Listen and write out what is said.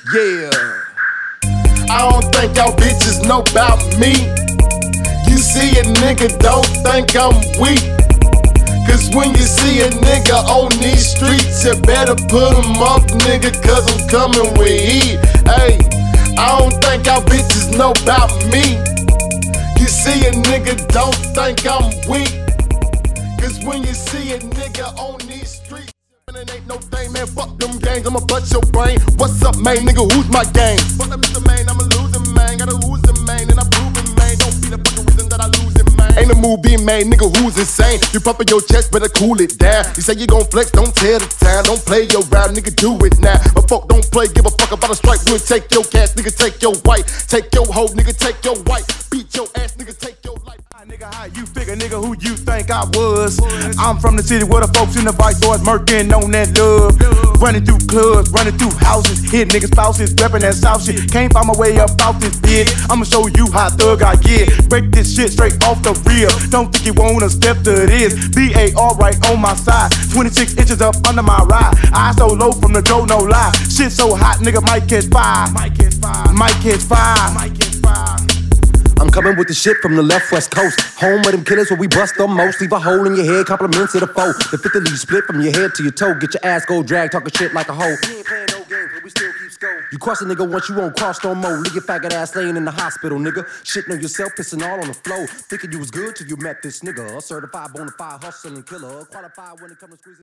Yeah. I don't think y'all bitches know about me. You see a nigga, don't think I'm weak. Cause when you see a nigga on these streets, you better put him up, nigga, cause I'm coming with heat. Hey, I don't think y'all bitches know about me. You see a nigga, don't think I'm weak. Cause when you see a nigga on these streets, it ain't no thing, man, fuck them gangs, I'ma bust your brain. What's up, man, nigga, who's my gang? Fuck up Mr. Man, I'm a losing man. Gotta lose the man, and I'm proving, man. Don't be the fucking reason that I lose it, man. Ain't a move being made, nigga, who's insane? You pumping your chest, better cool it down. You say you gon' flex, don't tear the town. Don't play your round, nigga, do it now. But fuck, don't play, give a fuck about a strike. We'll take your cash, nigga, take your white. Take your hoe, nigga, take your white. Beat your ass, nigga, take your life. Nigga, how you figure, nigga, who you think I was? I'm from the city where the folks in the Vice boys murking on that love. Running through clubs, running through houses, hitting niggas' spouses, reppin' that south shit. Can't find my way up out this bitch. I'ma show you how thug I get. Break this shit straight off the reel. Don't think you wanna step to this. BAR right on my side, 26 inches up under my ride. Eyes so low from the dough, no lie. Shit so hot, nigga, might catch fire. Might catch fire. Might catch fire. Might catch fire. I'm coming with the shit from the left west coast. Home of them killers where we bust them most. Leave a hole in your head, compliments to the foe. The 50 leave split from your head to your toe. Get your ass go drag, talking shit like a hoe. We ain't playing no games, but we still keep score. You cross a nigga once, you won't cross no more. Leave your faggot ass laying in the hospital, nigga. Shitting on yourself, pissing all on the floor. Thinking you was good till you met this nigga. A certified bonafide hustling killer. Qualified when it comes to squeezing.